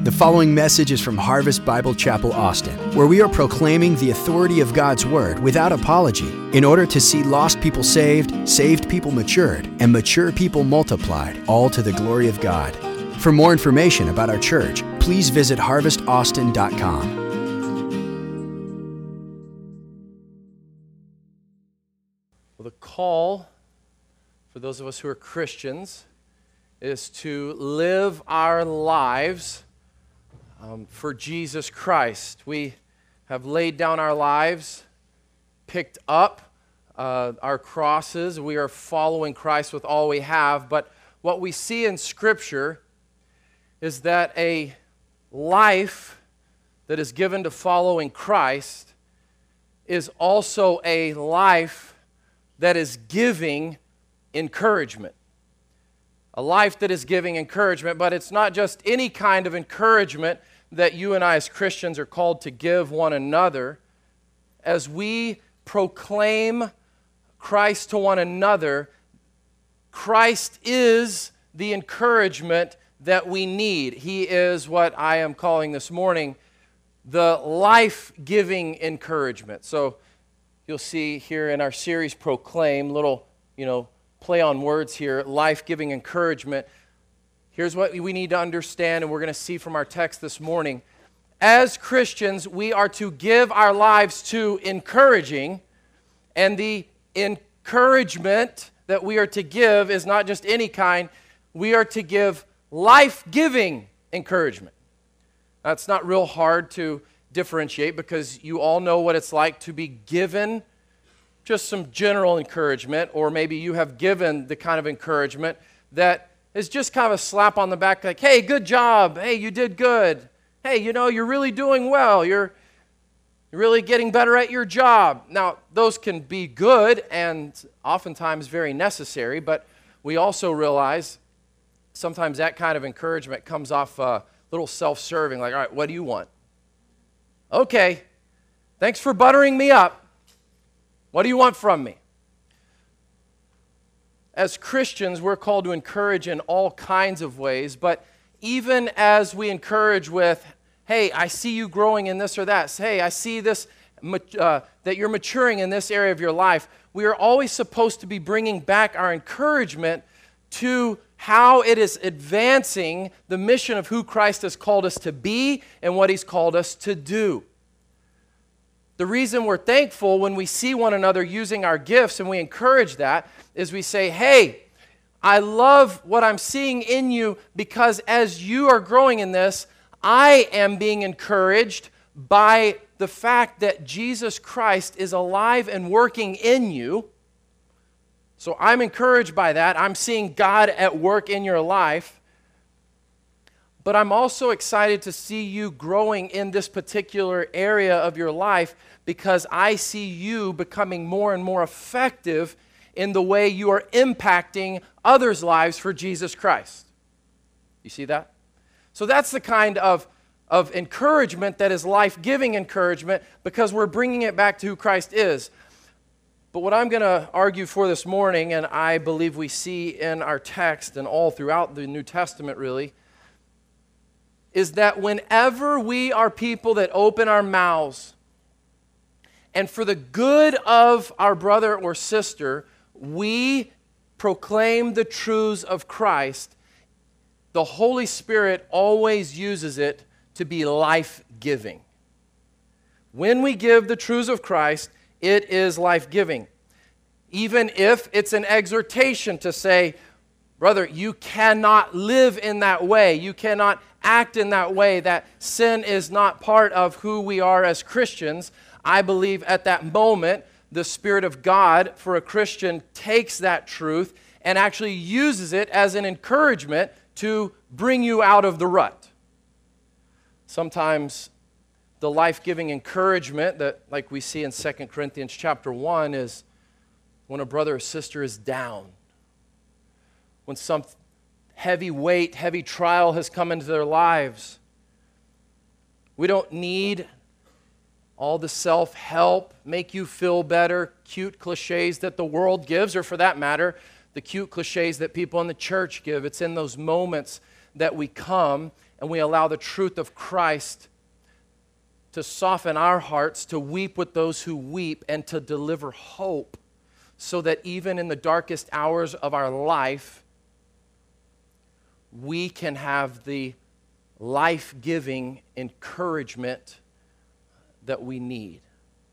The following message is from Harvest Bible Chapel, Austin, where we are proclaiming the authority of God's Word without apology in order to see lost people saved, saved people matured, and mature people multiplied, all to the glory of God. For more information about our church, please visit harvestaustin.com. Well, the call for those of us who are Christians is to live our lives for Jesus Christ. We have laid down our lives, picked up our crosses. We are following Christ with all we have. But what we see in Scripture is that a life that is given to following Christ is also a life that is giving encouragement. A life that is giving encouragement, but it's not just any kind of encouragement that you and I as Christians are called to give one another. As we proclaim Christ to one another, Christ is the encouragement that we need. He is what I am calling this morning the life-giving encouragement. So you'll see here in our series Proclaim, little, play on words here, life-giving encouragement. Here's what we need to understand, and we're going to see from our text this morning. As Christians, we are to give our lives to encouraging, and the encouragement that we are to give is not just any kind. We are to give life-giving encouragement. That's not real hard to differentiate because you all know what it's like to be given just some general encouragement, or maybe you have given the kind of encouragement that is just kind of a slap on the back, like, hey, good job, hey, you did good, hey, you're really doing well, you're really getting better at your job. Now, those can be good and oftentimes very necessary, but we also realize sometimes that kind of encouragement comes off a little self-serving, like, all right, what do you want? Okay, thanks for buttering me up. What do you want from me? As Christians, we're called to encourage in all kinds of ways, but even as we encourage with, hey, I see you growing in this or that, hey, I see this, that you're maturing in this area of your life, we are always supposed to be bringing back our encouragement to how it is advancing the mission of who Christ has called us to be and what He's called us to do. The reason we're thankful when we see one another using our gifts and we encourage that is we say, hey, I love what I'm seeing in you because as you are growing in this, I am being encouraged by the fact that Jesus Christ is alive and working in you. So I'm encouraged by that. I'm seeing God at work in your life. But I'm also excited to see you growing in this particular area of your life because I see you becoming more and more effective in the way you are impacting others' lives for Jesus Christ. You see that? So that's the kind of encouragement that is life-giving encouragement because we're bringing it back to who Christ is. But what I'm going to argue for this morning, and I believe we see in our text and all throughout the New Testament really, is that whenever we are people that open our mouths and for the good of our brother or sister, we proclaim the truths of Christ, the Holy Spirit always uses it to be life-giving. When we give the truths of Christ, it is life-giving. Even if it's an exhortation to say, brother, you cannot live in that way. You cannot act in that way. That sin is not part of who we are as Christians. I believe at that moment, the Spirit of God for a Christian takes that truth and actually uses it as an encouragement to bring you out of the rut. Sometimes the life-giving encouragement that, like we see in 2 Corinthians chapter 1, is when a brother or sister is down, when some heavy weight, heavy trial has come into their lives. We don't need all the self-help, make you feel better, cute cliches that the world gives, or for that matter, the cute cliches that people in the church give. It's in those moments that we come and we allow the truth of Christ to soften our hearts, to weep with those who weep, and to deliver hope, so that even in the darkest hours of our life, we can have the life-giving encouragement that we need.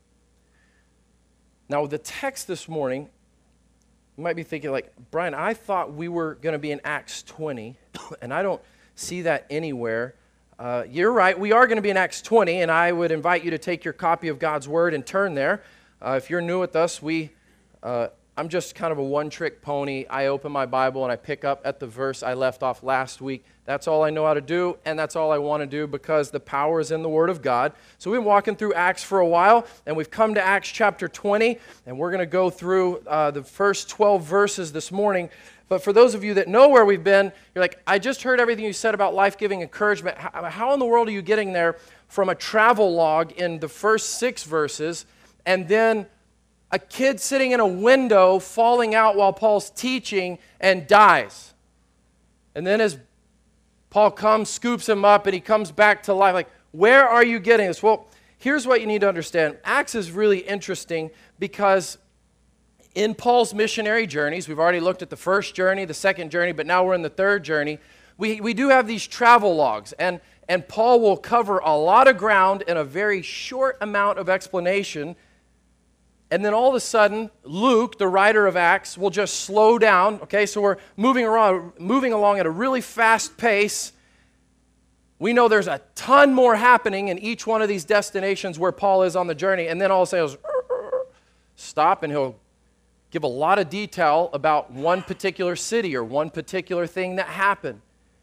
Now, the text this morning, you might be thinking like, Brian, I thought we were going to be in Acts 20, and I don't see that anywhere. You're right, we are going to be in Acts 20, and I would invite you to take your copy of God's Word and turn there. If you're new with us, I'm just kind of a one-trick pony. I open my Bible and I pick up at the verse I left off last week. That's all I know how to do, and that's all I want to do because the power is in the Word of God. So we've been walking through Acts for a while, and we've come to Acts chapter 20, and we're going to go through the first 12 verses this morning. But for those of you that know where we've been, you're like, I just heard everything you said about life-giving encouragement. How in the world are you getting there from a travel log in the first 6 verses, and then a kid sitting in a window falling out while Paul's teaching and dies? And then as Paul comes, scoops him up, and he comes back to life. Like, where are you getting this? Well, here's what you need to understand. Acts is really interesting because in Paul's missionary journeys, we've already looked at the first journey, the second journey, but now we're in the third journey. We do have these travel logs, and Paul will cover a lot of ground in a very short amount of explanation. And then all of a sudden, Luke, the writer of Acts, will just slow down. Okay, so we're moving along at a really fast pace. We know there's a ton more happening in each one of these destinations where Paul is on the journey. And then all of a sudden, he'll stop and he'll give a lot of detail about one particular city or one particular thing that happened.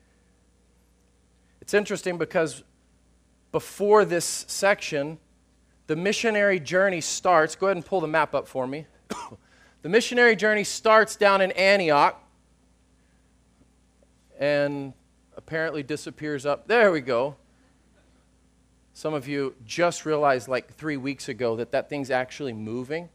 It's interesting because before this section, the missionary journey starts. Go ahead and pull the map up for me. The missionary journey starts down in Antioch and apparently disappears up. There we go. Some of you just realized like 3 weeks ago that thing's actually moving.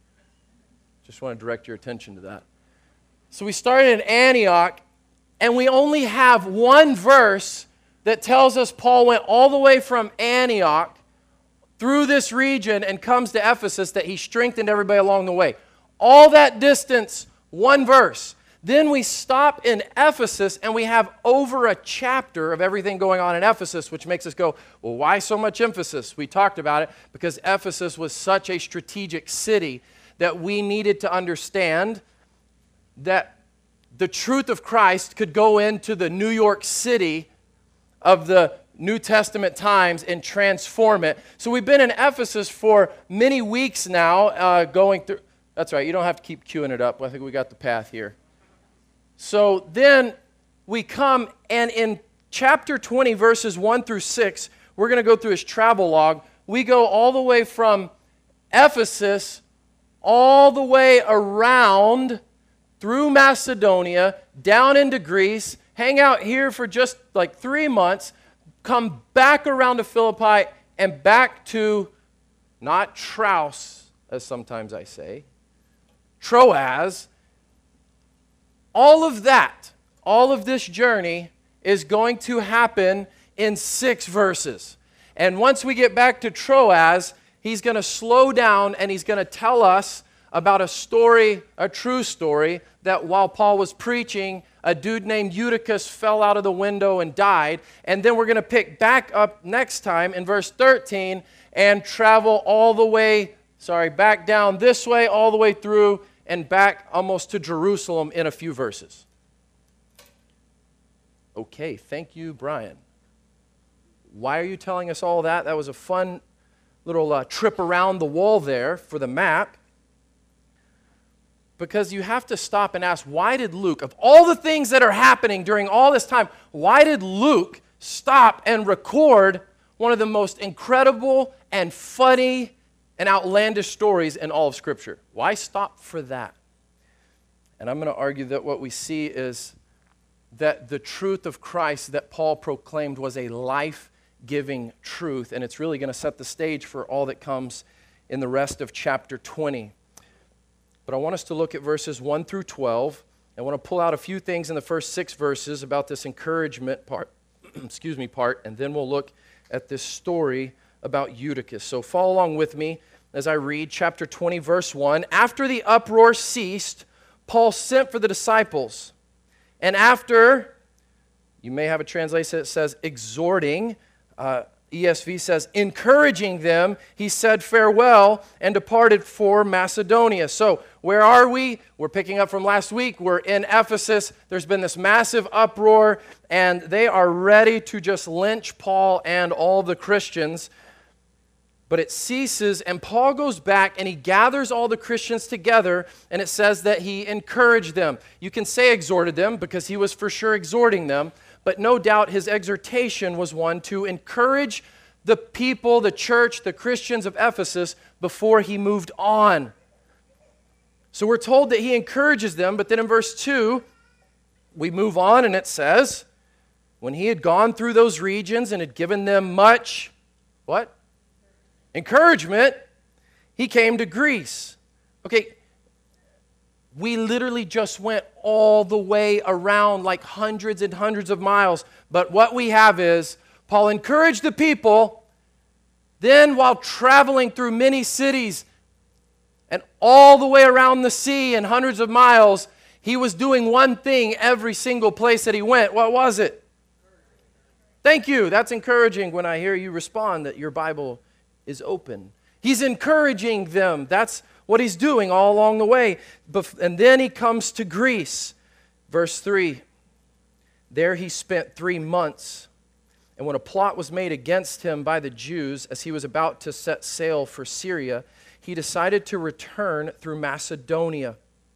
Just want to direct your attention to that. So we started in Antioch, and we only have one verse that tells us Paul went all the way from Antioch through this region and comes to Ephesus, that he strengthened everybody along the way. All that distance, one verse. Then we stop in Ephesus, and we have over a chapter of everything going on in Ephesus, which makes us go, well, why so much emphasis? We talked about it because Ephesus was such a strategic city that we needed to understand that the truth of Christ could go into the New York City of the New Testament times and transform it. So we've been in Ephesus for many weeks now, going through. That's right, you don't have to keep queuing it up. I think we got the path here. So then we come, and in chapter 20, verses 1 through 6, we're going to go through his travel log. We go all the way from Ephesus, all the way around through Macedonia, down into Greece, hang out here for just like 3 months, come back around to Philippi, and back to, not Troas, as sometimes I say, Troas. All of that, all of this journey is going to happen in 6 verses. And once we get back to Troas, he's going to slow down and he's going to tell us about a story, a true story, that while Paul was preaching, a dude named Eutychus fell out of the window and died. And then we're going to pick back up next time in verse 13 and travel all the way, back down this way, all the way through and back almost to Jerusalem in a few verses. Okay, thank you, Brian. Why are you telling us all that? That was a fun little trip around the wall there for the map. Because you have to stop and ask, why did Luke, of all the things that are happening during all this time, why did Luke stop and record one of the most incredible and funny and outlandish stories in all of Scripture? Why stop for that? And I'm going to argue that what we see is that the truth of Christ that Paul proclaimed was a life-giving truth, and it's really going to set the stage for all that comes in the rest of chapter 20. But I want us to look at verses 1 through 12. I want to pull out a few things in the first 6 verses about this encouragement part. part, and then we'll look at this story about Eutychus. So follow along with me as I read chapter 20, verse 1. After the uproar ceased, Paul sent for the disciples, and after, you may have a translation that says exhorting, ESV says encouraging them, he said farewell and departed for Macedonia. So where are we? We're picking up from last week. We're in Ephesus. There's been this massive uproar, and they are ready to just lynch Paul and all the Christians. But it ceases, and Paul goes back and he gathers all the Christians together, and it says that he encouraged them. You can say exhorted them because he was for sure exhorting them, but no doubt his exhortation was one to encourage the people, the church, the Christians of Ephesus before he moved on. So we're told that he encourages them, but then in verse 2, we move on and it says, when he had gone through those regions and had given them much, what? Encouragement, he came to Greece. Okay, we literally just went all the way around like hundreds and hundreds of miles. But what we have is Paul encouraged the people. Then while traveling through many cities and all the way around the sea and hundreds of miles, he was doing one thing every single place that he went. What was it? Thank you. That's encouraging when I hear you respond that your Bible is open. He's encouraging them. That's what he's doing all along the way. And then he comes to Greece. Verse 3. There he spent 3 months. And when a plot was made against him by the Jews as he was about to set sail for Syria, he decided to return through Macedonia.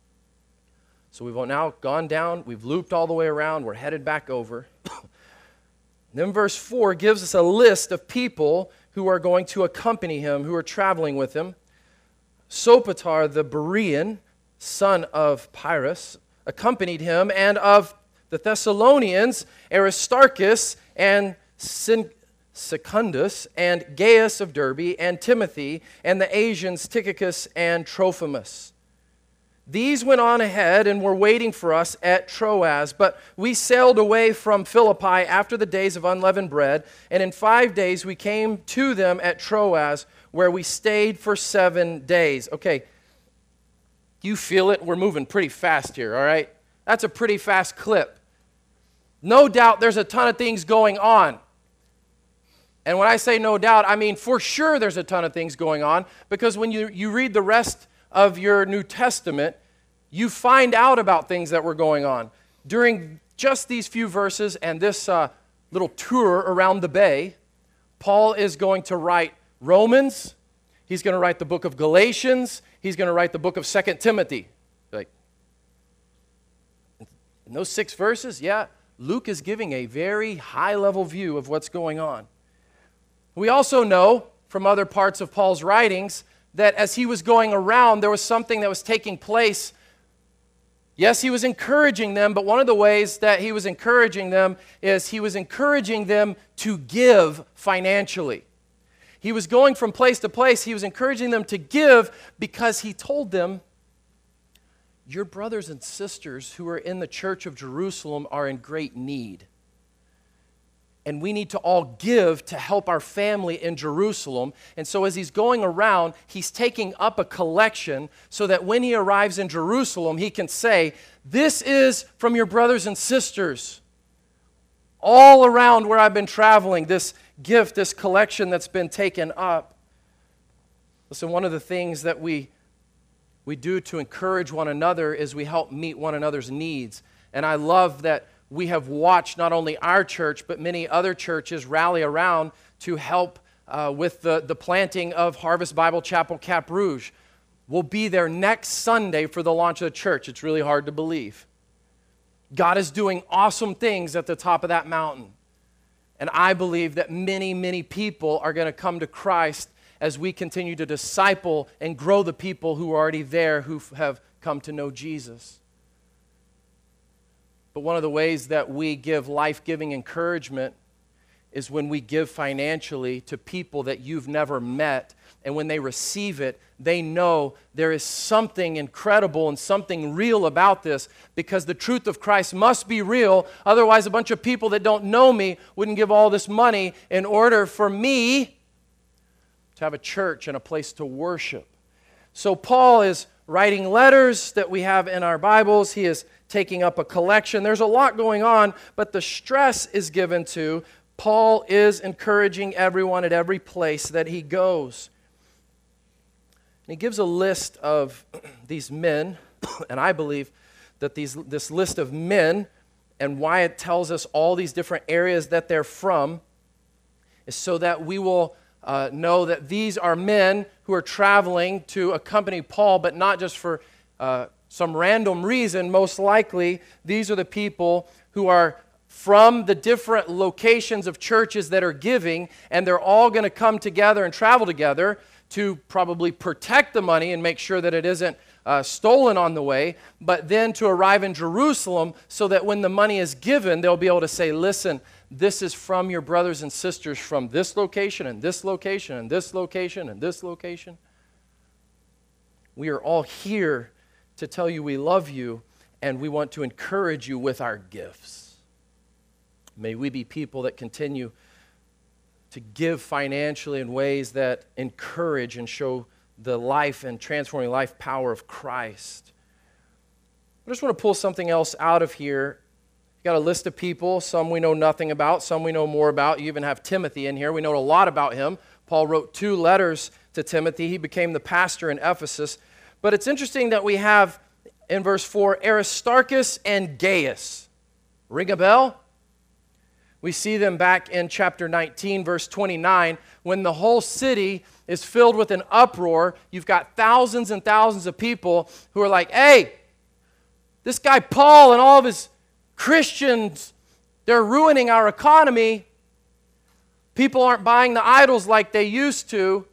So we've now gone down, we've looped all the way around, we're headed back over. Then verse 4 gives us a list of people who are going to accompany him, who are traveling with him. Sopater the Berean, son of Pyrrhus, accompanied him, and of the Thessalonians, Aristarchus and Secundus, and Gaius of Derbe, and Timothy, and the Asians, Tychicus and Trophimus. These went on ahead and were waiting for us at Troas, but we sailed away from Philippi after the days of unleavened bread, and in 5 days we came to them at Troas, where we stayed for 7 days. Okay, you feel it? We're moving pretty fast here, all right? That's a pretty fast clip. No doubt there's a ton of things going on. And when I say no doubt, I mean for sure there's a ton of things going on, because when you read the rest of your New Testament, you find out about things that were going on. During just these few verses and this little tour around the bay, Paul is going to write Romans, he's going to write the book of Galatians, he's going to write the book of 2 Timothy. Like, in those 6 verses, yeah, Luke is giving a very high-level view of what's going on. We also know from other parts of Paul's writings that as he was going around, there was something that was taking place. Yes, he was encouraging them, but one of the ways that he was encouraging them is he was encouraging them to give financially. He was going from place to place. He was encouraging them to give because he told them, your brothers and sisters who are in the church of Jerusalem are in great need. And we need to all give to help our family in Jerusalem. And so as he's going around, he's taking up a collection so that when he arrives in Jerusalem, he can say, this is from your brothers and sisters all around where I've been traveling, this gift, this collection that's been taken up. Listen, one of the things that we do to encourage one another is we help meet one another's needs. And I love that we have watched not only our church, but many other churches rally around to help with the planting of Harvest Bible Chapel Cap Rouge. We'll be there next Sunday for the launch of the church. It's really hard to believe. God is doing awesome things at the top of that mountain. And I believe that many, many people are going to come to Christ as we continue to disciple and grow the people who are already there who have come to know Jesus. But one of the ways that we give life-giving encouragement is when we give financially to people that you've never met, and when they receive it, they know there is something incredible and something real about this, because the truth of Christ must be real. Otherwise, a bunch of people that don't know me wouldn't give all this money in order for me to have a church and a place to worship. So Paul is writing letters that we have in our Bibles. He is taking up a collection. There's a lot going on, but the stress is given to Paul is encouraging everyone at every place that he goes. And he gives a list of these men, and I believe that this list of men and why it tells us all these different areas that they're from is so that we will know that these are men who are traveling to accompany Paul, but not just for some random reason. Most likely, these are the people who are from the different locations of churches that are giving, and they're all going to come together and travel together to probably protect the money and make sure that it isn't stolen on the way, but then to arrive in Jerusalem so that when the money is given, they'll be able to say, listen, this is from your brothers and sisters from this location and this location and this location and this location. We are all here to tell you we love you, and we want to encourage you with our gifts. May we be people that continue to give financially in ways that encourage and show the life and transforming life power of Christ. I just want to pull something else out of here. You got a list of people, some we know nothing about, some we know more about. You even have Timothy in here. We know a lot about him. Paul wrote 2 letters to Timothy. He became the pastor in Ephesus. But it's interesting that we have in verse 4, Aristarchus and Gaius. Ring a bell? We see them back in chapter 19, verse 29, when the whole city is filled with an uproar. You've got thousands and thousands of people who are like, hey, this guy Paul and all of his Christians, they're ruining our economy. People aren't buying the idols like they used to.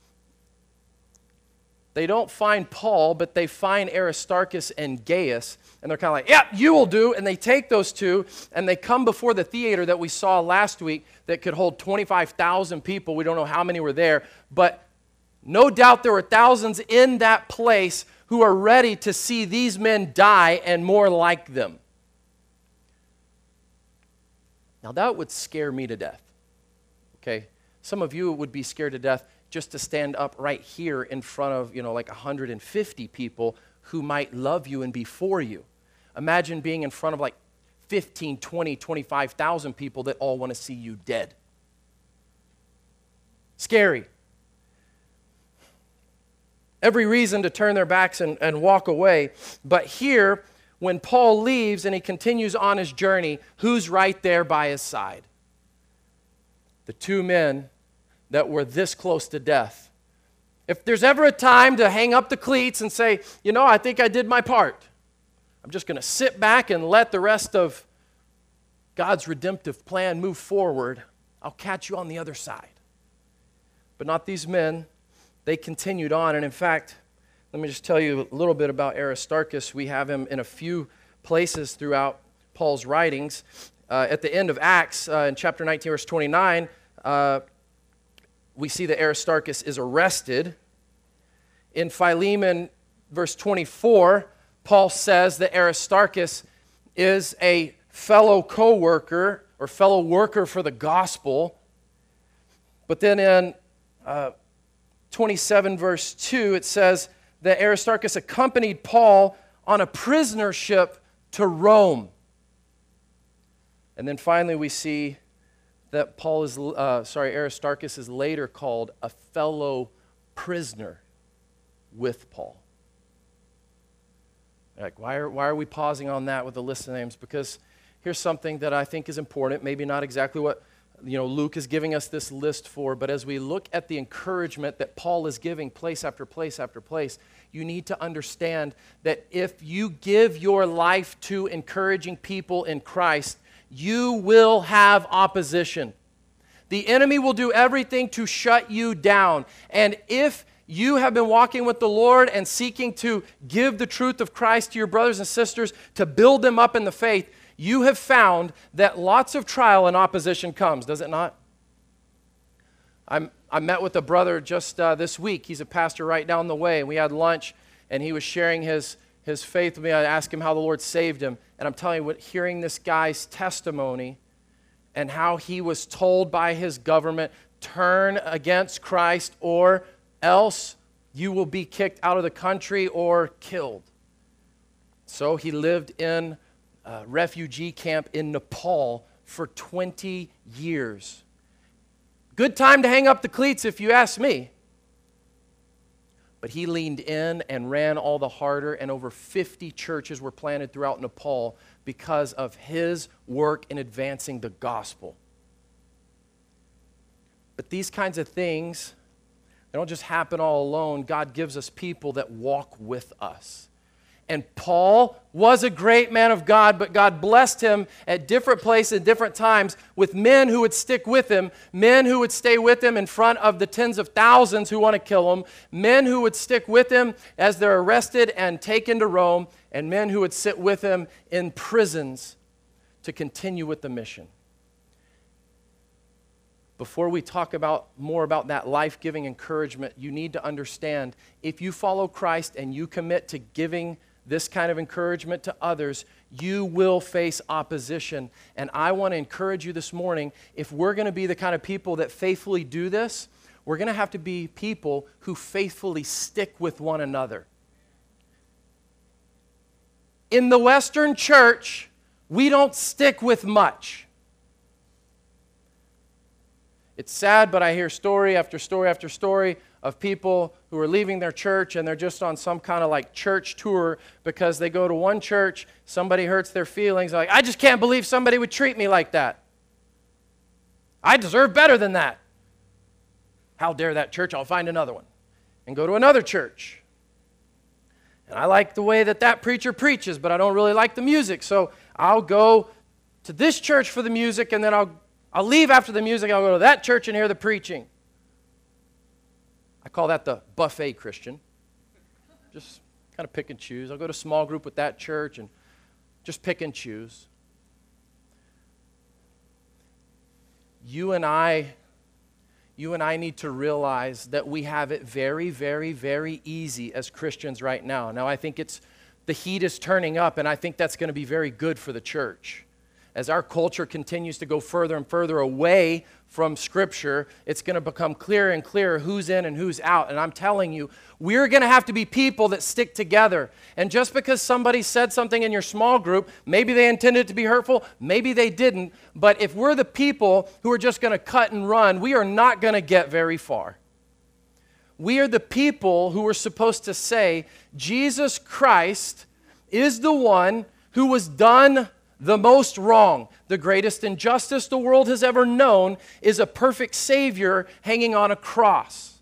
They don't find Paul, but they find Aristarchus and Gaius. And they're kind of like, yeah, you will do. And they take those 2, and they come before the theater that we saw last week that could hold 25,000 people. We don't know how many were there. But no doubt there were thousands in that place who are ready to see these men die and more like them. Now that would scare me to death. Okay? Some of you would be scared to death just to stand up right here in front of, like 150 people who might love you and be for you. Imagine being in front of like 15, 20, 25,000 people that all want to see you dead. Scary. Every reason to turn their backs and walk away. But here, when Paul leaves and he continues on his journey, who's right there by his side? The 2 men that were this close to death. If there's ever a time to hang up the cleats and say, I think I did my part. I'm just going to sit back and let the rest of God's redemptive plan move forward. I'll catch you on the other side. But not these men. They continued on. And in fact, let me just tell you a little bit about Aristarchus. We have him in a few places throughout Paul's writings. At the end of Acts, in chapter 19, verse 29, we see that Aristarchus is arrested. In Philemon, verse 24, Paul says that Aristarchus is a fellow co-worker or fellow worker for the gospel. But then in 27, verse 2, it says that Aristarchus accompanied Paul on a prisoner ship to Rome. And then finally we see that Aristarchus is later called a fellow prisoner with Paul. Like, why are we pausing on that with the list of names? Because here's something that I think is important, maybe not exactly what Luke is giving us this list for, but as we look at the encouragement that Paul is giving place after place after place, you need to understand that if you give your life to encouraging people in Christ, you will have opposition. The enemy will do everything to shut you down. And if you have been walking with the Lord and seeking to give the truth of Christ to your brothers and sisters, to build them up in the faith, you have found that lots of trial and opposition comes, does it not? I met with a brother just this week. He's a pastor right down the way. We had lunch, and he was sharing his faith with me. I asked him how the Lord saved him. And I'm telling you, hearing this guy's testimony and how he was told by his government, turn against Christ or else you will be kicked out of the country or killed. So he lived in a refugee camp in Nepal for 20 years. Good time to hang up the cleats if you ask me. But he leaned in and ran all the harder, and over 50 churches were planted throughout Nepal because of his work in advancing the gospel. But these kinds of things, they don't just happen all alone. God gives us people that walk with us. And Paul was a great man of God, but God blessed him at different places, different times, with men who would stick with him, men who would stay with him in front of the tens of thousands who want to kill him, men who would stick with him as they're arrested and taken to Rome, and men who would sit with him in prisons to continue with the mission. Before we talk more about that life-giving encouragement, you need to understand, if you follow Christ and you commit to giving this kind of encouragement to others, you will face opposition. And I want to encourage you this morning, if we're going to be the kind of people that faithfully do this, we're going to have to be people who faithfully stick with one another. In the Western church, we don't stick with much. It's sad, but I hear story after story after story of people who are leaving their church and they're just on some kind of like church tour because they go to one church, somebody hurts their feelings, like, I just can't believe somebody would treat me like that. I deserve better than that. How dare that church? I'll find another one. And go to another church. And I like the way that preacher preaches, but I don't really like the music, so I'll go to this church for the music, and then I'll leave after the music, I'll go to that church and hear the preaching. I call that the buffet Christian. Just kind of pick and choose. I'll go to small group with that church and just pick and choose. You and I need to realize that we have it very, very, very easy as Christians right now. Now, I think the heat is turning up, and I think that's going to be very good for the church. As our culture continues to go further and further away from Scripture, it's going to become clearer and clearer who's in and who's out. And I'm telling you, we're going to have to be people that stick together. And just because somebody said something in your small group, maybe they intended it to be hurtful, maybe they didn't. But if we're the people who are just going to cut and run, we are not going to get very far. We are the people who are supposed to say, Jesus Christ is the one who was done the most wrong. The greatest injustice the world has ever known is a perfect Savior hanging on a cross.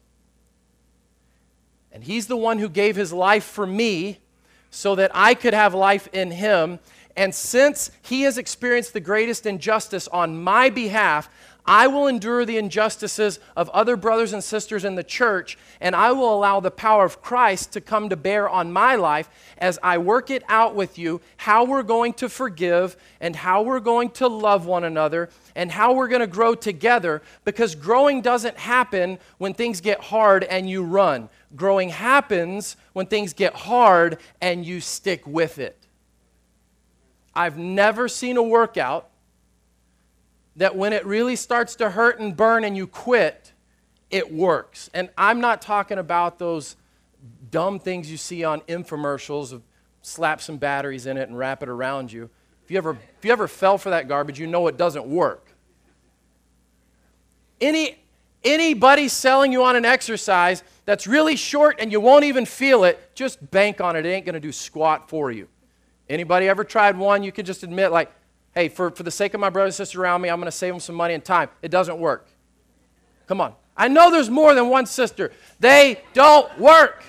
And He's the one who gave His life for me so that I could have life in Him. And since He has experienced the greatest injustice on my behalf, I will endure the injustices of other brothers and sisters in the church, and I will allow the power of Christ to come to bear on my life as I work it out with you, how we're going to forgive and how we're going to love one another and how we're going to grow together, because growing doesn't happen when things get hard and you run. Growing happens when things get hard and you stick with it. I've never seen a workout that when it really starts to hurt and burn and you quit, it works. And I'm not talking about those dumb things you see on infomercials of slap some batteries in it and wrap it around you. If you ever fell for that garbage, you know it doesn't work. Anybody selling you on an exercise that's really short and you won't even feel it, just bank on it. It ain't going to do squat for you. Anybody ever tried one? You can just admit, like, hey, for the sake of my brothers and sisters around me, I'm going to save them some money and time. It doesn't work. Come on. I know there's more than one sister. They don't work.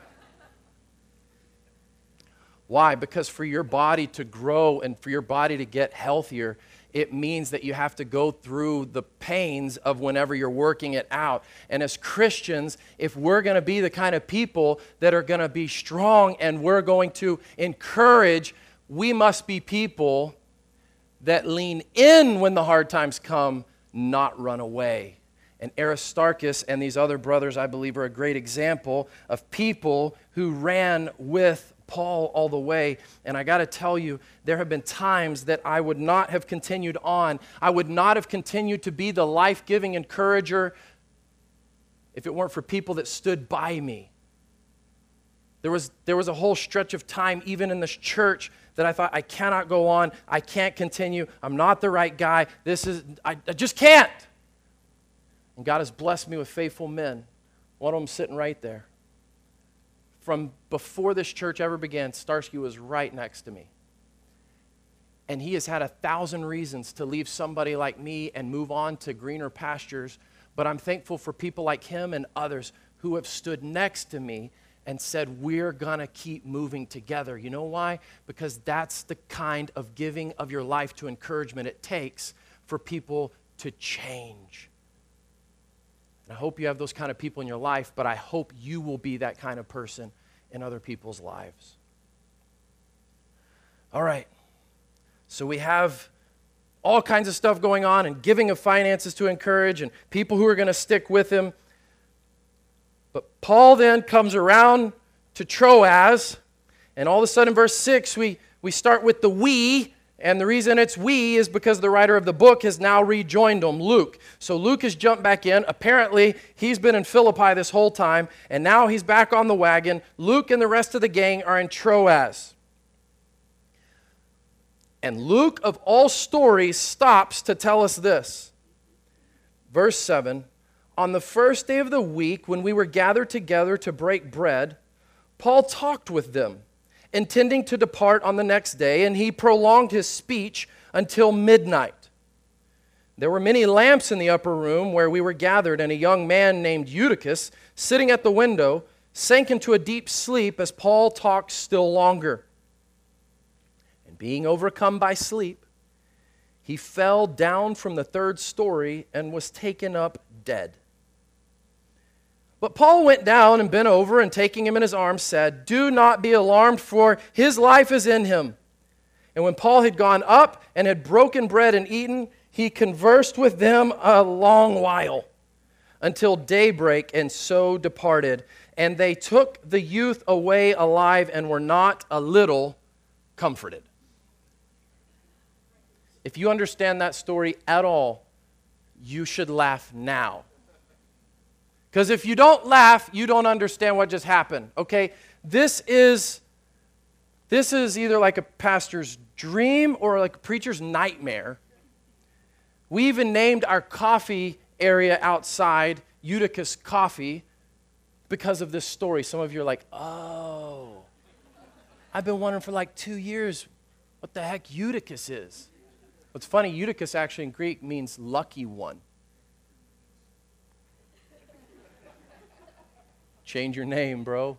Why? Because for your body to grow and for your body to get healthier, it means that you have to go through the pains of whenever you're working it out. And as Christians, if we're going to be the kind of people that are going to be strong and we're going to encourage, we must be people that lean in when the hard times come, not run away. And Aristarchus and these other brothers, I believe, are a great example of people who ran with Paul all the way. And I got to tell you, there have been times that I would not have continued on. I would not have continued to be the life-giving encourager if it weren't for people that stood by me. There was a whole stretch of time, even in this church, that I thought, I cannot go on. I can't continue. I'm not the right guy. I just can't. And God has blessed me with faithful men. One of them sitting right there. From before this church ever began, Starsky was right next to me. And he has had 1,000 reasons to leave somebody like me and move on to greener pastures. But I'm thankful for people like him and others who have stood next to me and said, we're going to keep moving together. You know why? Because that's the kind of giving of your life to encouragement it takes for people to change. And I hope you have those kind of people in your life, but I hope you will be that kind of person in other people's lives. All right. So we have all kinds of stuff going on and giving of finances to encourage and people who are going to stick with him. But Paul then comes around to Troas, and all of a sudden in verse 6, we start with the we. And the reason it's we is because the writer of the book has now rejoined them, Luke. So Luke has jumped back in. Apparently, he's been in Philippi this whole time, and now he's back on the wagon. Luke and the rest of the gang are in Troas. And Luke, of all stories, stops to tell us this. Verse 7, on the first day of the week, when we were gathered together to break bread, Paul talked with them, intending to depart on the next day, and he prolonged his speech until midnight. There were many lamps in the upper room where we were gathered, and a young man named Eutychus, sitting at the window, sank into a deep sleep as Paul talked still longer. And being overcome by sleep, he fell down from the third story and was taken up dead. But Paul went down and bent over, and taking him in his arms said, do not be alarmed, for his life is in him. And when Paul had gone up and had broken bread and eaten, he conversed with them a long while, until daybreak, and so departed. And they took the youth away alive and were not a little comforted. If you understand that story at all, you should laugh now. Because if you don't laugh, you don't understand what just happened, okay? This is either like a pastor's dream or like a preacher's nightmare. We even named our coffee area outside Eutychus Coffee because of this story. Some of you are like, oh, I've been wondering for like 2 years what the heck Eutychus is. What's funny, Eutychus actually in Greek means lucky one. Change your name, bro.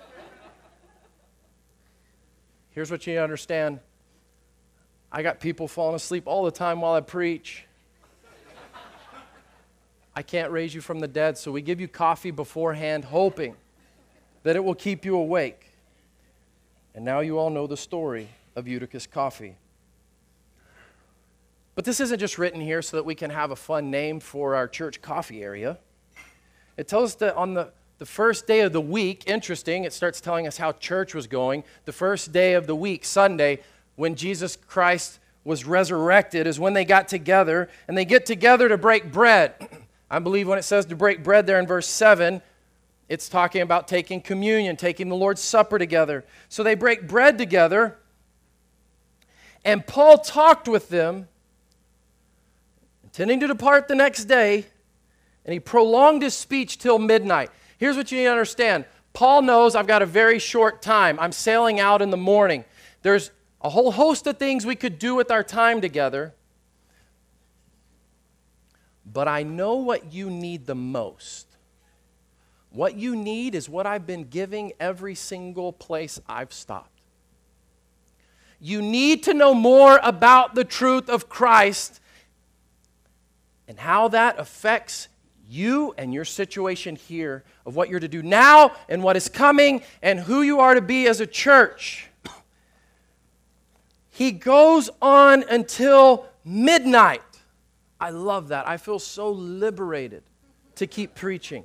Here's what you need to understand. I got people falling asleep all the time while I preach. I can't raise you from the dead, so we give you coffee beforehand, hoping that it will keep you awake. And now you all know the story of Eutychus Coffee. But this isn't just written here so that we can have a fun name for our church coffee area. It tells us that on the first day of the week, interesting, it starts telling us how church was going. The first day of the week, Sunday, when Jesus Christ was resurrected, is when they got together, and they get together to break bread. I believe when it says to break bread there in verse 7, it's talking about taking communion, taking the Lord's Supper together. So they break bread together, and Paul talked with them, intending to depart the next day, and he prolonged his speech till midnight. Here's what you need to understand. Paul knows I've got a very short time. I'm sailing out in the morning. There's a whole host of things we could do with our time together. But I know what you need the most. What you need is what I've been giving every single place I've stopped. You need to know more about the truth of Christ and how that affects you and your situation here, of what you're to do now and what is coming and who you are to be as a church. he goes on until midnight. I love that. I feel so liberated to keep preaching.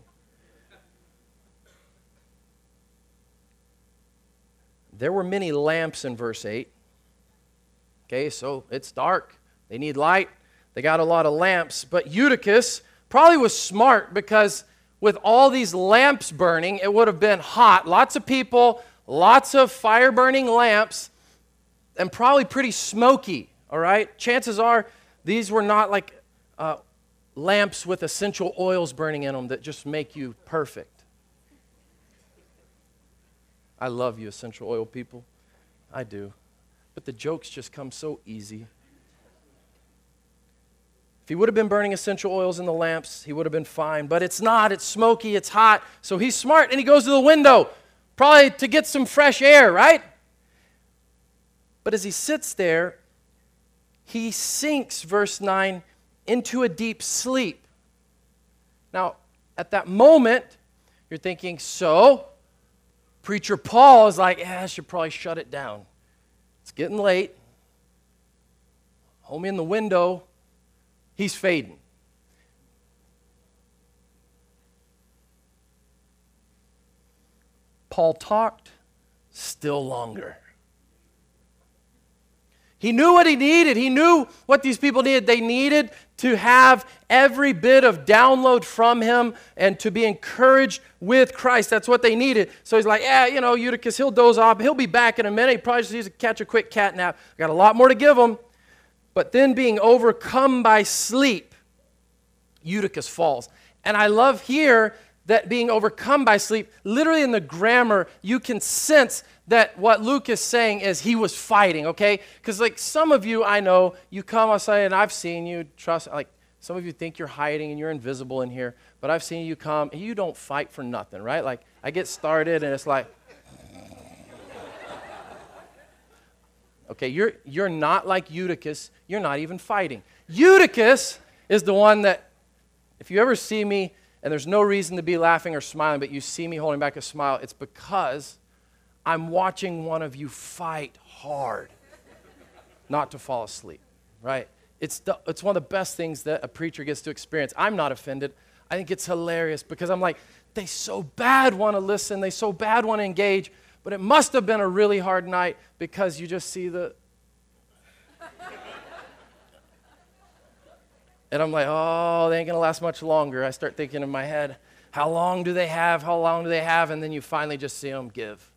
There were many lamps in verse 8. Okay, so it's dark. They need light. They got a lot of lamps. But Eutychus probably was smart because with all these lamps burning, it would have been hot. Lots of people, lots of fire-burning lamps, and probably pretty smoky, all right? Chances are these were not like lamps with essential oils burning in them that just make you perfect. I love you, essential oil people. I do. But the jokes just come so easy. If he would have been burning essential oils in the lamps, he would have been fine. But it's not. It's smoky. It's hot. So he's smart, and he goes to the window, probably to get some fresh air, right? But as he sits there, he sinks, verse 9, into a deep sleep. Now, at that moment, you're thinking, so Preacher Paul is like, I should probably shut it down. It's getting late. Homie in the window, he's fading. Paul talked still longer. He knew what he needed. He knew what these people needed. They needed to have every bit of download from him and to be encouraged with Christ. That's what they needed. So he's like, Eutychus, he'll doze off. He'll be back in a minute. He probably just needs to catch a quick cat nap. Got a lot more to give him. But then being overcome by sleep, Eutychus falls. And I love here that being overcome by sleep, literally in the grammar, you can sense that what Luke is saying is he was fighting, okay? Because like some of you, I know, you come outside and I've seen you, trust, like some of you think you're hiding and you're invisible in here, but I've seen you come and you don't fight for nothing, right? Like I get started and it's like, okay, you're not like Eutychus, you're not even fighting. Eutychus is the one that, if you ever see me, and there's no reason to be laughing or smiling, but you see me holding back a smile, it's because I'm watching one of you fight hard not to fall asleep, right? It's one of the best things that a preacher gets to experience. I'm not offended. I think it's hilarious because I'm like, they so bad want to listen. They so bad want to engage, but it must have been a really hard night because you just see the... And I'm like, oh, they ain't going to last much longer. I start thinking in my head, how long do they have? How long do they have? And then you finally just see them give.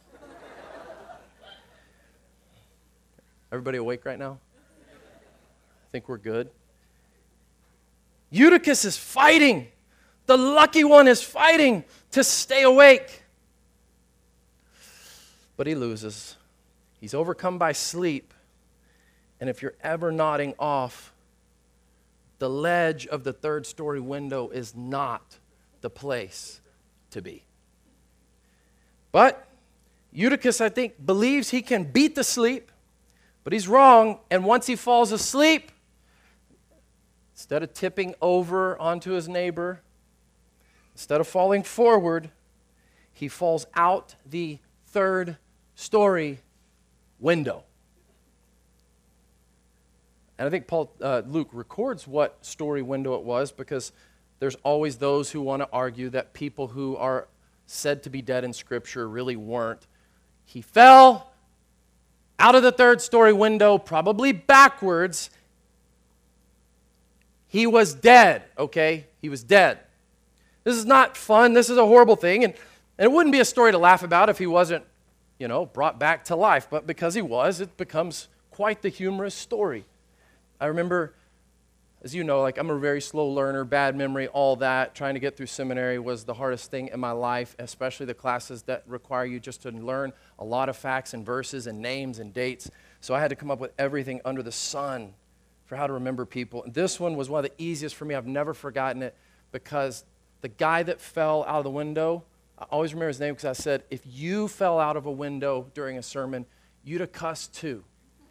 Everybody awake right now? I think we're good. Eutychus is fighting. The lucky one is fighting to stay awake. But he loses. He's overcome by sleep. And if you're ever nodding off, the ledge of the third-story window is not the place to be. But Eutychus, I think, believes he can beat the sleep, but he's wrong. And once he falls asleep, instead of tipping over onto his neighbor, instead of falling forward, he falls out the third-story window. And I think Luke records what story window it was because there's always those who want to argue that people who are said to be dead in Scripture really weren't. He fell out of the third-story window, probably backwards. He was dead, okay? He was dead. This is not fun. This is a horrible thing. And it wouldn't be a story to laugh about if he wasn't, brought back to life. But because he was, it becomes quite the humorous story. I remember, as you know, like I'm a very slow learner, bad memory, all that. Trying to get through seminary was the hardest thing in my life, especially the classes that require you just to learn a lot of facts and verses and names and dates. So I had to come up with everything under the sun for how to remember people. And this one was one of the easiest for me. I've never forgotten it because the guy that fell out of the window, I always remember his name because I said, if you fell out of a window during a sermon, you'd have cussed too.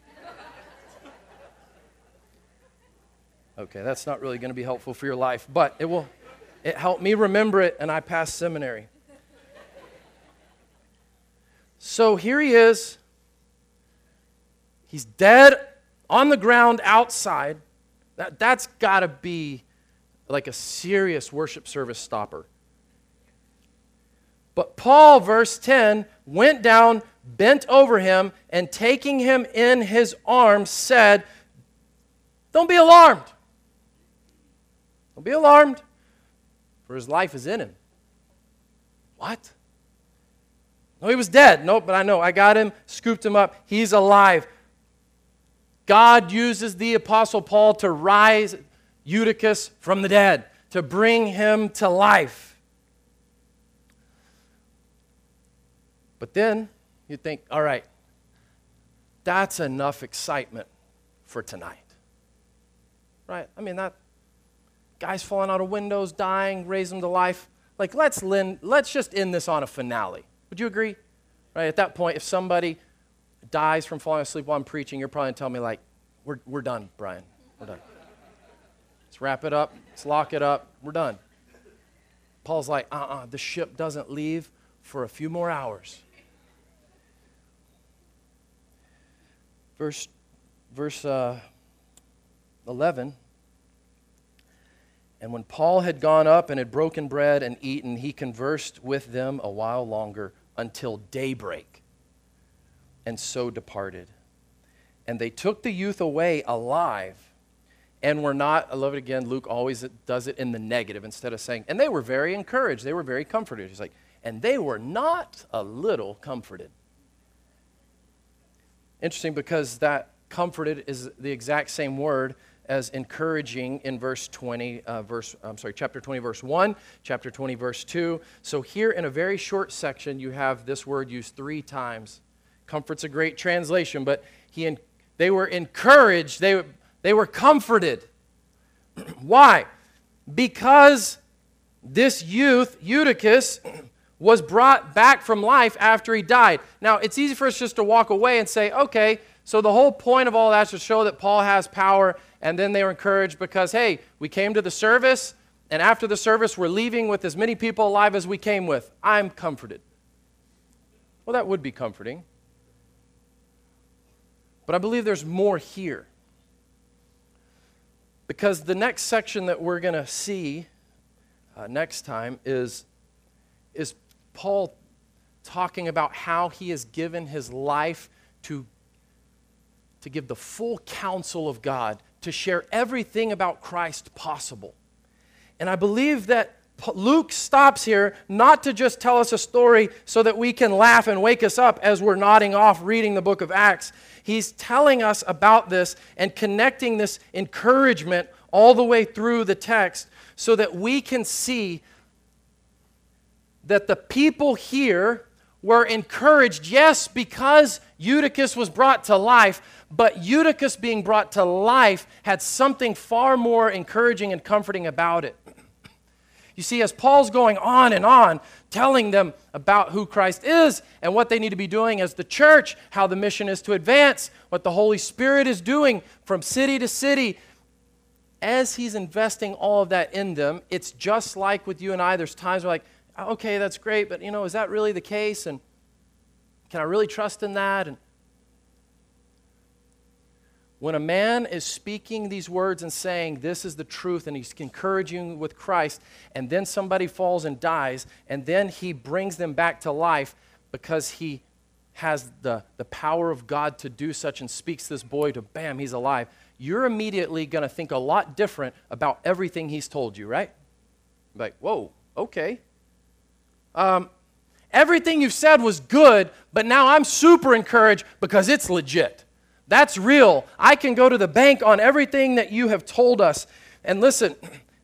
Okay, that's not really going to be helpful for your life, but it helped me remember it, and I passed seminary. So here he is. He's dead on the ground outside. That's got to be like a serious worship service stopper. But Paul, verse 10, went down, bent over him, and taking him in his arms, said, "Don't be alarmed. Don't be alarmed, for his life is in him." What? No, he was dead. Nope, but I know. I got him, scooped him up. He's alive. God uses the Apostle Paul to rise Eutychus from the dead, to bring him to life. But then you think, all right, that's enough excitement for tonight. Right? I mean, that guy's falling out of windows, dying, raise him to life. Like, let's just end this on a finale. Would you agree? Right? At that point, if somebody dies from falling asleep while I'm preaching, you're probably telling me, like, we're done, Brian. We're done. Let's wrap it up. Let's lock it up. We're done. Paul's like, the ship doesn't leave for a few more hours. Verse 11. And when Paul had gone up and had broken bread and eaten, he conversed with them a while longer until daybreak, and so departed. And they took the youth away alive, and were not, I love it again, Luke always does it in the negative instead of saying, and they were very encouraged, they were very comforted. He's like, and they were not a little comforted. Interesting, because that comforted is the exact same word as encouraging in chapter 20, verse 1, chapter 20, verse 2. So here in a very short section, you have this word used 3 times. Comfort's a great translation, but they were encouraged, they were comforted. Why? Because this youth, Eutychus, was brought back from life after he died. Now, it's easy for us just to walk away and say, okay, so the whole point of all that is to show that Paul has power, and then they were encouraged because, hey, we came to the service, and after the service, we're leaving with as many people alive as we came with. I'm comforted. Well, that would be comforting. But I believe there's more here. Because the next section that we're going to see next time is Paul talking about how he has given his life to give the full counsel of God, to share everything about Christ possible. And I believe that Luke stops here not to just tell us a story so that we can laugh and wake us up as we're nodding off reading the book of Acts. He's telling us about this and connecting this encouragement all the way through the text so that we can see that the people here were encouraged, yes, because Eutychus was brought to life, but Eutychus being brought to life had something far more encouraging and comforting about it. You see, as Paul's going on and on, telling them about who Christ is and what they need to be doing as the church, how the mission is to advance, what the Holy Spirit is doing from city to city, as he's investing all of that in them, it's just like with you and I, there's times where like, okay, that's great, but is that really the case? And can I really trust in that? And when a man is speaking these words and saying this is the truth and he's encouraging with Christ, and then somebody falls and dies, and then he brings them back to life because he has the power of God to do such and speaks this boy to, bam, he's alive, you're immediately going to think a lot different about everything he's told you, right? Like, whoa, okay. Everything you've said was good, but now I'm super encouraged because it's legit. That's real. I can go to the bank on everything that you have told us. And listen,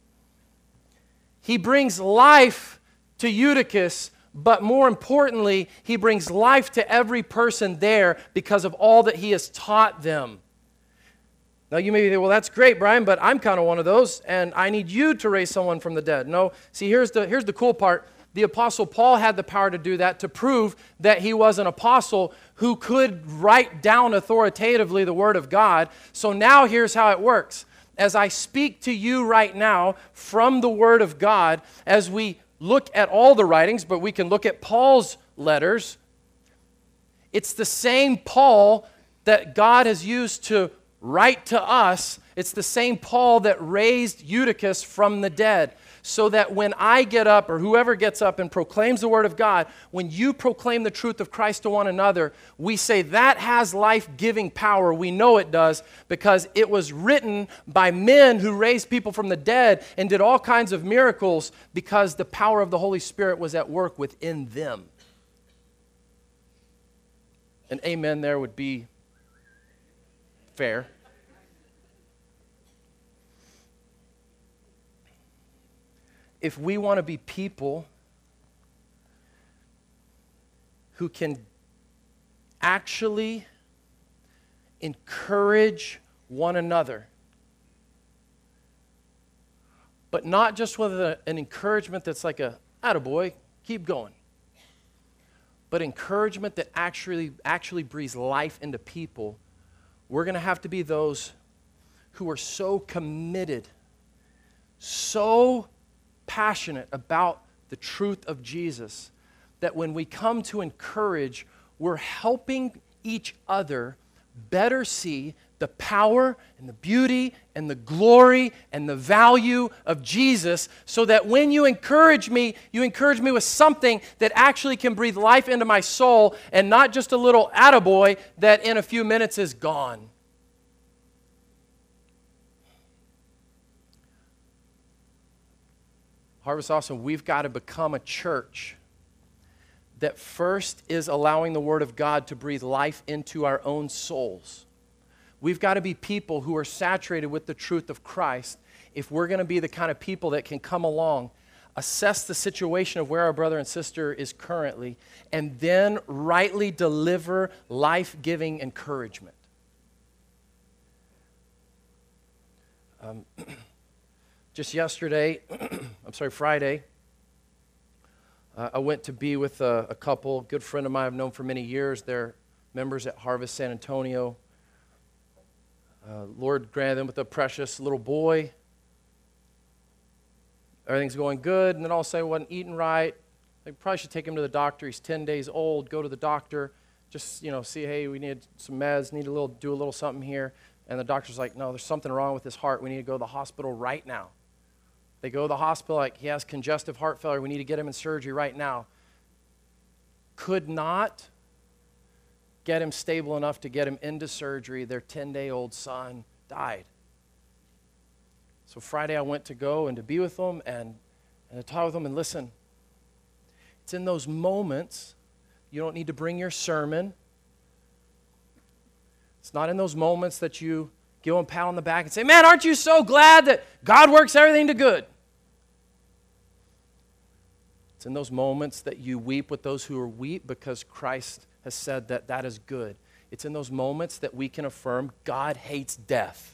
he brings life to Eutychus, but more importantly, he brings life to every person there because of all that he has taught them. Now you may be, well, that's great, Brian, but I'm kind of one of those, and I need you to raise someone from the dead. No, see, here's the cool part. The Apostle Paul had the power to do that, to prove that he was an apostle who could write down authoritatively the Word of God. So now here's how it works. As I speak to you right now from the Word of God, as we look at all the writings, but we can look at Paul's letters, it's the same Paul that God has used to write to us, it's the same Paul that raised Eutychus from the dead. So that when I get up, or whoever gets up and proclaims the Word of God, when you proclaim the truth of Christ to one another, we say that has life-giving power. We know it does because it was written by men who raised people from the dead and did all kinds of miracles because the power of the Holy Spirit was at work within them. An amen there would be fair. If we want to be people who can actually encourage one another, but not just with an encouragement that's like a, attaboy, keep going, but encouragement that actually breathes life into people, we're going to have to be those who are so committed, so passionate about the truth of Jesus that when we come to encourage, we're helping each other better see the power and the beauty and the glory and the value of Jesus, so that when you encourage me with something that actually can breathe life into my soul and not just a little attaboy that in a few minutes is gone. Harvest Awesome, we've got to become a church that first is allowing the Word of God to breathe life into our own souls. We've got to be people who are saturated with the truth of Christ if we're going to be the kind of people that can come along, assess the situation of where our brother and sister is currently, and then rightly deliver life-giving encouragement. Just yesterday, Friday, I went to be with a couple, good friend of mine I've known for many years. They're members at Harvest San Antonio. Lord granted them with a precious little boy. Everything's going good, and then all of a sudden he wasn't eating right. They probably should take him to the doctor. He's 10 days old. Go to the doctor. Just, see, hey, we need some meds, do a little something here. And the doctor's like, no, there's something wrong with his heart. We need to go to the hospital right now. They go to the hospital like, he has congestive heart failure. We need to get him in surgery right now. Could not get him stable enough to get him into surgery. Their 10-day-old son died. So Friday I went to go and to be with them and to talk with them and listen. It's in those moments, you don't need to bring your sermon. It's not in those moments that you give them a pat on the back and say, man, aren't you so glad that God works everything to good? It's in those moments that you weep with those who are weep because Christ has said that that is good. It's in those moments that we can affirm God hates death.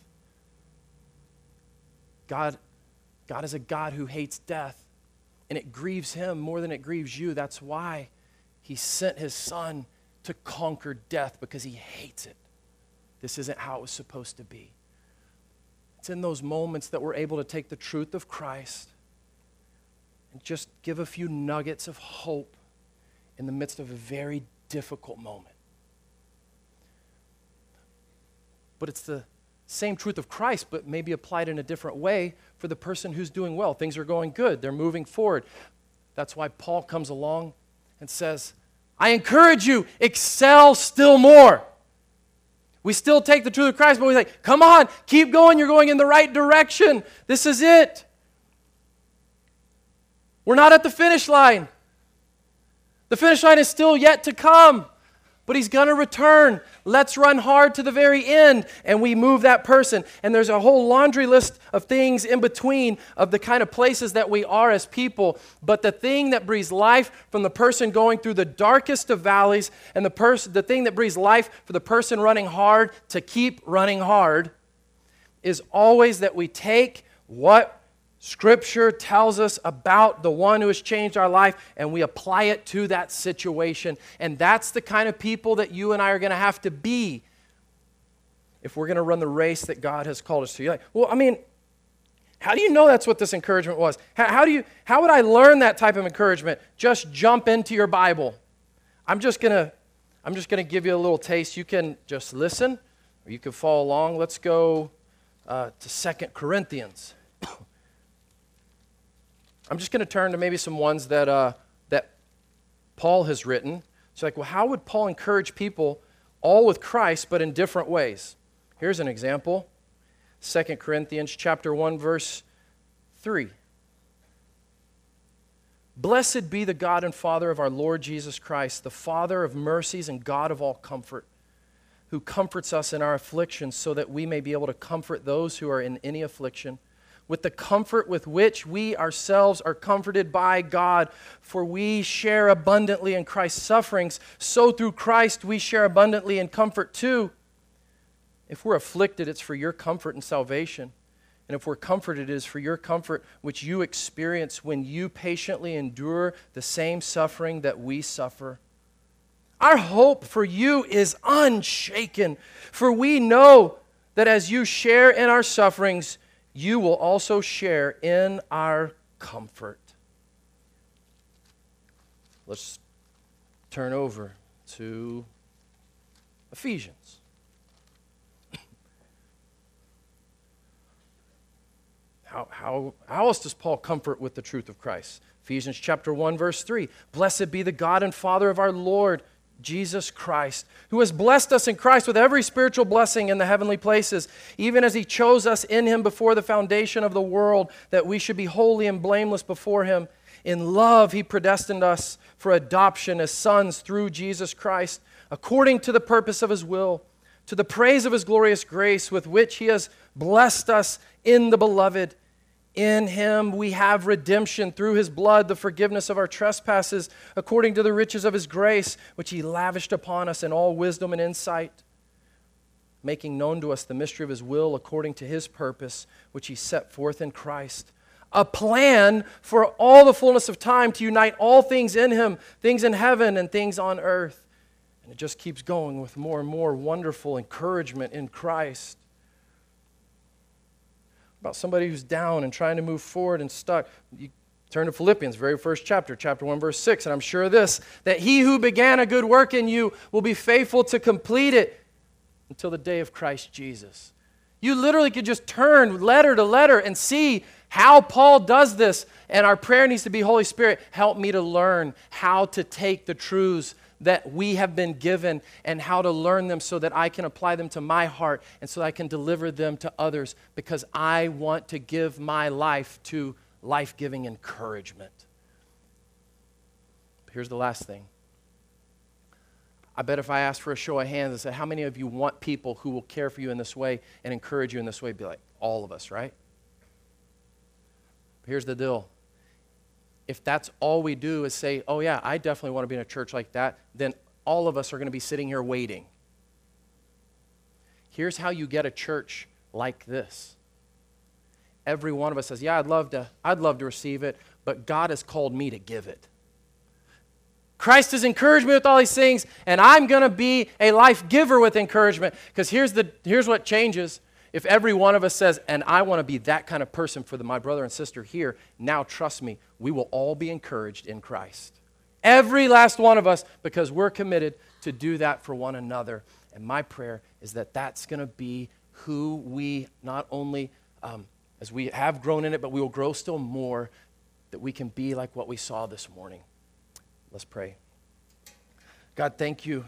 God is a God who hates death, and it grieves him more than it grieves you. That's why he sent his son to conquer death, because he hates it. This isn't how it was supposed to be. It's in those moments that we're able to take the truth of Christ and just give a few nuggets of hope in the midst of a very difficult moment. But it's the same truth of Christ, but maybe applied in a different way for the person who's doing well. Things are going good. They're moving forward. That's why Paul comes along and says, I encourage you, excel still more. We still take the truth of Christ, but we say, come on, keep going. You're going in the right direction. This is it. We're not at the finish line. The finish line is still yet to come, but he's going to return. Let's run hard to the very end, and we move that person. And there's a whole laundry list of things in between of the kind of places that we are as people. But the thing that breathes life from the person going through the darkest of valleys, and the thing that breathes life for the person running hard to keep running hard, is always that we take what Scripture tells us about the one who has changed our life, and we apply it to that situation. And that's the kind of people that you and I are going to have to be if we're going to run the race that God has called us to. You're like, well, I mean, how do you know that's what this encouragement was? How would I learn that type of encouragement? Just jump into your Bible. I'm just going I'm just going to give you a little taste. You can just listen, or you can follow along. Let's go to 2 Corinthians. I'm just going to turn to maybe some ones that Paul has written. It's like, well, how would Paul encourage people all with Christ, but in different ways? Here's an example. 2 Corinthians chapter 1, verse 3. Blessed be the God and Father of our Lord Jesus Christ, the Father of mercies and God of all comfort, who comforts us in our afflictions so that we may be able to comfort those who are in any affliction with the comfort with which we ourselves are comforted by God. For we share abundantly in Christ's sufferings, so through Christ we share abundantly in comfort too. If we're afflicted, it's for your comfort and salvation. And if we're comforted, it is for your comfort, which you experience when you patiently endure the same suffering that we suffer. Our hope for you is unshaken, for we know that as you share in our sufferings, you will also share in our comfort. Let's turn over to Ephesians. How else does Paul comfort with the truth of Christ? Ephesians chapter 1, verse 3. Blessed be the God and Father of our Lord Jesus Christ, who has blessed us in Christ with every spiritual blessing in the heavenly places, even as He chose us in Him before the foundation of the world, that we should be holy and blameless before Him. In love He predestined us for adoption as sons through Jesus Christ, according to the purpose of His will, to the praise of His glorious grace with which He has blessed us in the Beloved. In Him we have redemption through His blood, the forgiveness of our trespasses, according to the riches of His grace, which He lavished upon us in all wisdom and insight, making known to us the mystery of His will according to His purpose, which He set forth in Christ. A plan for all the fullness of time to unite all things in Him, things in heaven and things on earth. And it just keeps going with more and more wonderful encouragement in Christ. About somebody who's down and trying to move forward and stuck. You turn to Philippians, very first chapter 1, verse 6, and I'm sure of this, that He who began a good work in you will be faithful to complete it until the day of Christ Jesus. You literally could just turn letter to letter and see how Paul does this, and our prayer needs to be, Holy Spirit, help me to learn how to take the truths that we have been given and how to learn them so that I can apply them to my heart and so that I can deliver them to others, because I want to give my life to life-giving encouragement. But here's the last thing. I bet if I asked for a show of hands and said, how many of you want people who will care for you in this way and encourage you in this way? It'd be like, all of us, right? But here's the deal. If that's all we do is say, oh yeah, I definitely want to be in a church like that, then all of us are going to be sitting here waiting. Here's how you get a church like this. Every one of us says, yeah, I'd love to receive it, but God has called me to give it. Christ has encouraged me with all these things, and I'm going to be a life giver with encouragement. Because here's what changes. If every one of us says, and I want to be that kind of person for my brother and sister here, now trust me, we will all be encouraged in Christ. Every last one of us, because we're committed to do that for one another. And my prayer is that that's going to be who we not only, as we have grown in it, but we will grow still more, that we can be like what we saw this morning. Let's pray. God, thank you.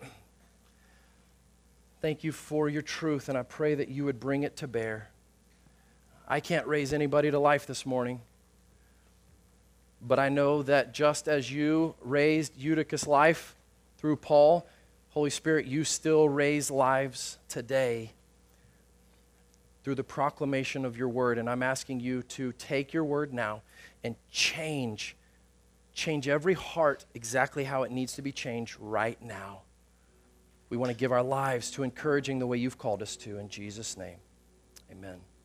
Thank you for your truth, and I pray that you would bring it to bear. I can't raise anybody to life this morning, but I know that just as you raised Eutychus' life through Paul, Holy Spirit, you still raise lives today through the proclamation of your word, and I'm asking you to take your word now and change every heart exactly how it needs to be changed right now. We want to give our lives to encouraging the way you've called us to. In Jesus' name, amen.